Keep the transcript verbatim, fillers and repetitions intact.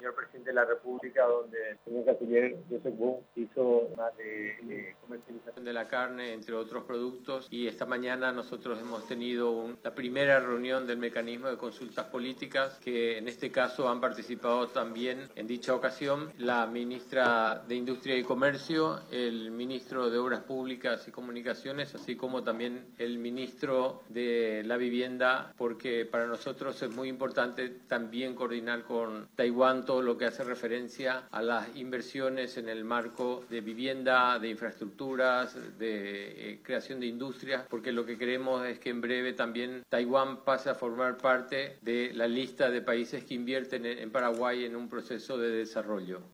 señor presidente de la República, donde el señor canciller Joseph Wu hizo más de, de comercialización de la carne, entre otros productos, y esta mañana nosotros hemos tenido un, la primera reunión del mecanismo de consultas políticas, que en este caso han participado también en dicha ocasión la ministra de Industria y Comercio, el ministro de Obras Públicas y Comunicaciones, así como también el ministro de la Vivienda, porque para nosotros es muy importante también coordinar con Taiwán todo lo que hace referencia a las inversiones en el marco de vivienda, de infraestructuras, de eh, creación de industrias, porque lo que queremos es que en breve también Taiwán pase a formar parte de la lista de países que invierten en Paraguay en un proceso de desarrollo.